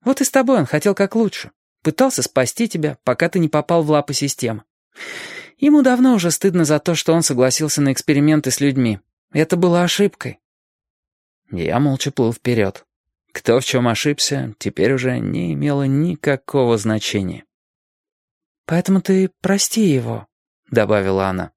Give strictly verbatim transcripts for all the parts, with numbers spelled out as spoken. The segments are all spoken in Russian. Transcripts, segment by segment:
Вот и с тобой он хотел как лучше. Пытался спасти тебя, пока ты не попал в лапы системы. Ему давно уже стыдно за то, что он согласился на эксперименты с людьми. Это было ошибкой». Я молча плыл вперед. Кто в чем ошибся, теперь уже не имело никакого значения. «Поэтому ты прости его», — добавила она.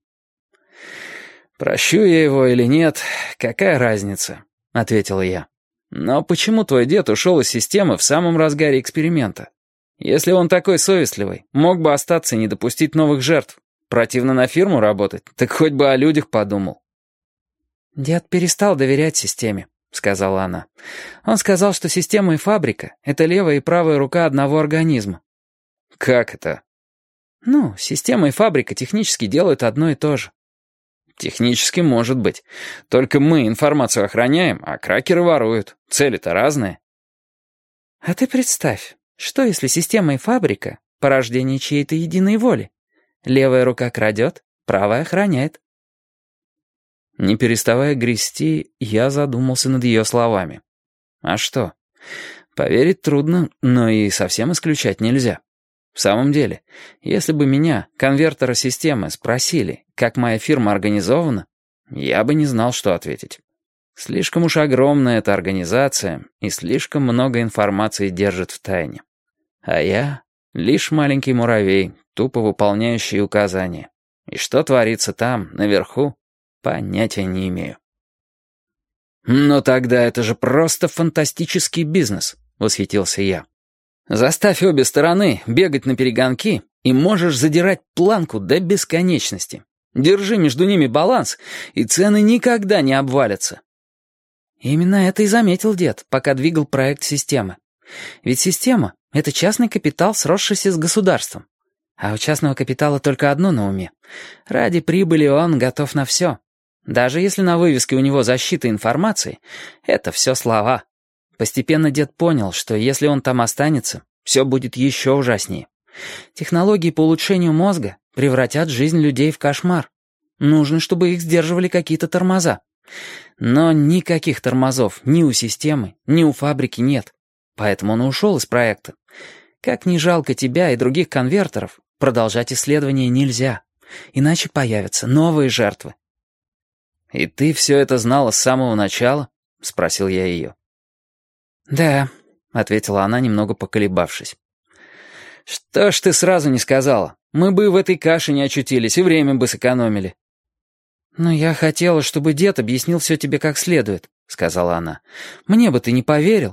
«Прощу я его или нет, какая разница?» — ответил я. «Но почему твой дед ушел из системы в самом разгаре эксперимента? Если он такой совестливый, мог бы остаться и не допустить новых жертв. Противно на фирму работать, так хоть бы о людях подумал». «Дед перестал доверять системе», — сказала она. «Он сказал, что система и фабрика — это левая и правая рука одного организма». «Как это?» «Ну, система и фабрика технически делают одно и то же». «Технически может быть. Только мы информацию охраняем, а кракеры воруют. Цели-то разные». «А ты представь, что если система и фабрика — порождение чьей-то единой воли? Левая рука крадет, правая охраняет». Не переставая грести, я задумался над ее словами. А что? Поверить трудно, но и совсем исключать нельзя. В самом деле, если бы меня, конвертера системы, спросили, как моя фирма организована, я бы не знал, что ответить. Слишком уж огромная эта организация и слишком много информации держит в тайне. А я лишь маленький муравей, тупо выполняющий указания. И что творится там, наверху, понятия не имею. «Но тогда это же просто фантастический бизнес», — восхитился я. «Заставь обе стороны бегать на перегонки, и можешь задирать планку до бесконечности. Держи между ними баланс, и цены никогда не обвалятся». Именно это и заметил дед, пока двигал проект системы. Ведь система — это частный капитал, сросшийся с государством. А у частного капитала только одно на уме. Ради прибыли он готов на все. Даже если на вывеске у него защита информации, это все слова. Постепенно дед понял, что если он там останется, все будет еще ужаснее. Технологии по улучшению мозга превратят жизнь людей в кошмар. Нужно, чтобы их сдерживали какие-то тормоза. Но никаких тормозов ни у системы, ни у фабрики нет. Поэтому он и ушел из проекта. Как ни жалко тебя и других конвертеров, продолжать исследования нельзя. Иначе появятся новые жертвы. «И ты все это знала с самого начала?» — спросил я ее. «Да», — ответила она, немного поколебавшись. «Что ж ты сразу не сказала? Мы бы в этой каше не очутились и время бы сэкономили». «Но я хотела, чтобы дед объяснил все тебе как следует», — сказала она. «Мне бы ты не поверил».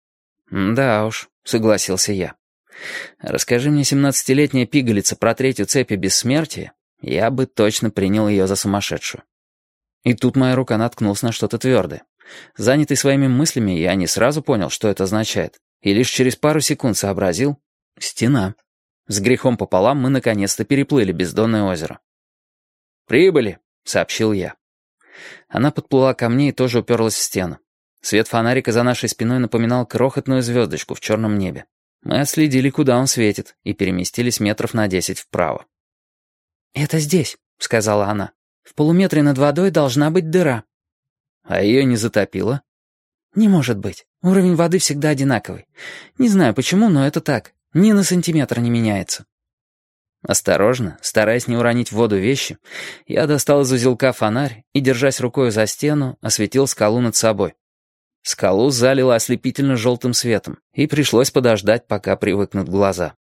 «Да уж», — согласился я. «Расскажи мне семнадцатилетняя пигалица про третью цепь бессмертия, я бы точно принял ее за сумасшедшую». И тут моя рука наткнулась на что-то твердое. Занятый своими мыслями, я не сразу понял, что это означает, и лишь через пару секунд сообразил — стена. С грехом пополам мы наконец-то переплыли бездонное озеро. «Прибыли», — сообщил я. Она подплыла ко мне и тоже уперлась в стену. Свет фонарика за нашей спиной напоминал крохотную звездочку в черном небе. Мы отследили, куда он светит, и переместились метров на десять вправо. «Это здесь», — сказала она. «В полуметре над водой должна быть дыра». «А ее не затопило?» «Не может быть. Уровень воды всегда одинаковый. Не знаю почему, но это так. Ни на сантиметр не меняется». Осторожно, стараясь не уронить в воду вещи, я достал из узелка фонарь и, держась рукой за стену, осветил скалу над собой. Скалу залило ослепительно желтым светом, и пришлось подождать, пока привыкнут глаза.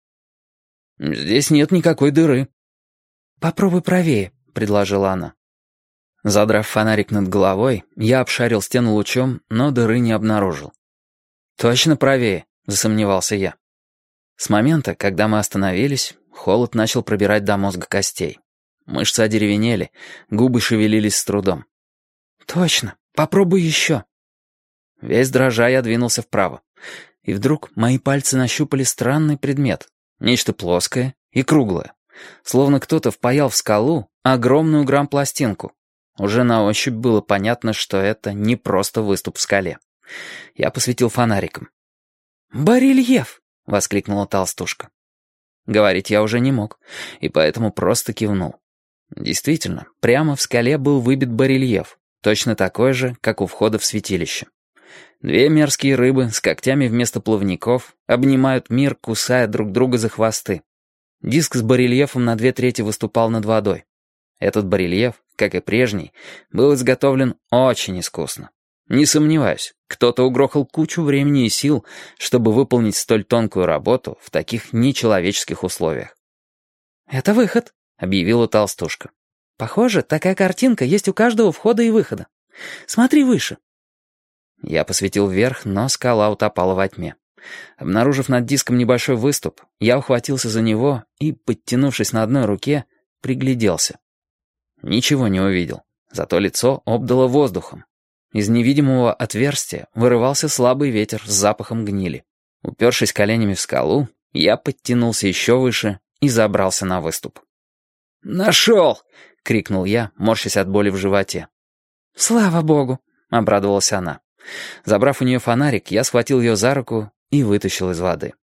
«Здесь нет никакой дыры». «Попробуй правее», — предложила она. Задрав фонарик над головой, я обшарил стену лучом, но дыры не обнаружил. «Точно правее», — засомневался я. С момента, когда мы остановились, холод начал пробирать до мозга костей. Мышцы одеревенели, губы шевелились с трудом. «Точно, попробуй еще». Весь дрожа я двинулся вправо. И вдруг мои пальцы нащупали странный предмет. Нечто плоское и круглое. Словно кто-то впаял в скалу огромную грамм-пластинку. Уже на ощупь было понятно, что это не просто выступ в скале. Я посветил фонариком. «Барельеф!» — воскликнула толстушка. Говорить я уже не мог, и поэтому просто кивнул. Действительно, прямо в скале был выбит барельеф, точно такой же, как у входа в святилище. Две мерзкие рыбы с когтями вместо плавников обнимают мир, кусая друг друга за хвосты. Диск с барельефом на две трети выступал над водой. Этот барельеф, как и прежний, был изготовлен очень искусно. Не сомневаюсь, кто-то угрохал кучу времени и сил, чтобы выполнить столь тонкую работу в таких нечеловеческих условиях. «Это выход», — объявила толстушка. «Похоже, такая картинка есть у каждого входа и выхода. Смотри выше». Я посветил вверх, но скала утопала во тьме. Обнаружив над диском небольшой выступ, я ухватился за него и, подтянувшись на одной руке, пригляделся. Ничего не увидел, зато лицо обдало воздухом. Из невидимого отверстия вырывался слабый ветер с запахом гнили. Упершись коленями в скалу, я подтянулся еще выше и забрался на выступ. «Нашел!» — крикнул я, морщась от боли в животе. «Слава богу!» — обрадовалась она. Забрав у нее фонарик, я схватил ее за руку и вытащил из воды.